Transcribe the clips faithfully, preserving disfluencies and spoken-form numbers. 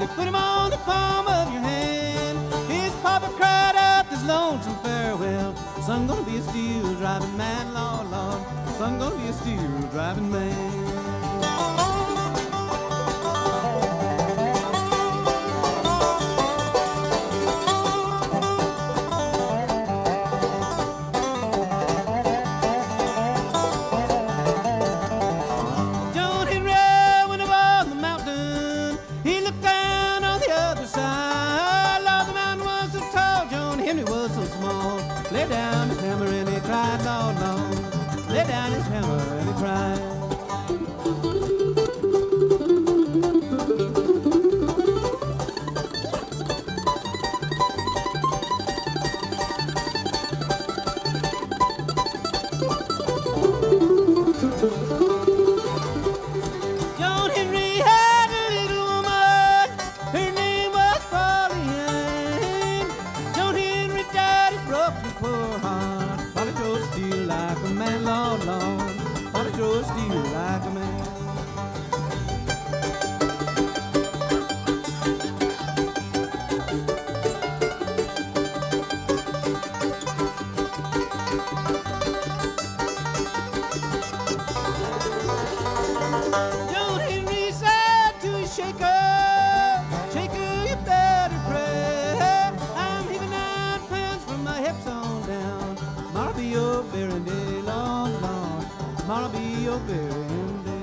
put him on the palm of your hand. His papa cried out this lonesome farewell. Son gonna be a steel driving man, Lord, Lord. Son gonna be a steel driving man. Lay down his hammer and he cried, Lord, Lord. Lay down his hammer and he cried. John Henry had a little woman. Her name was Polly Ann. John Henry died, he broke his poor heart. Polly drove steel like a man, Lord, Lord. Polly drove steel like a man. John Henry said to his shaker, shaker, you better pray. I'm heaving nine pounds from my hips on down. Tomorrow'll be your burying day, Lord, Lord. Tomorrow'll be your burying day.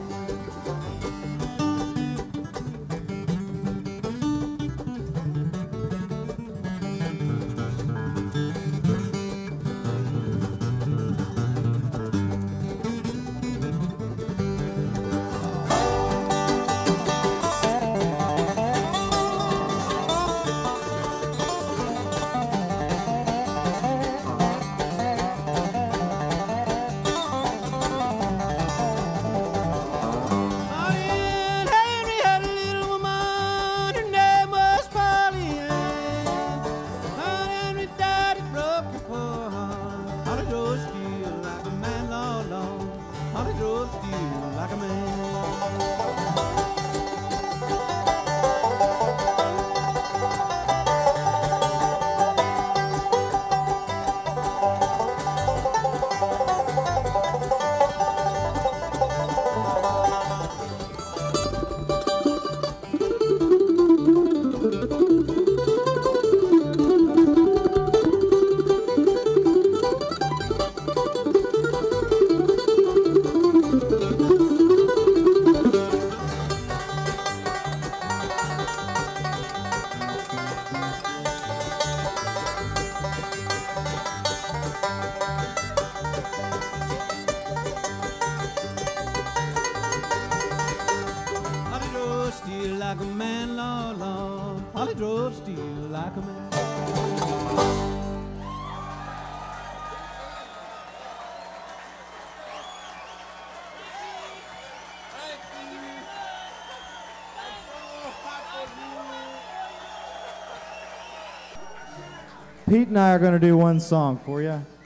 Polly drove steel like a man. Steel like a man, Lord, Lord. Polly drove steel like a man. Pete and I are going to do one song for you.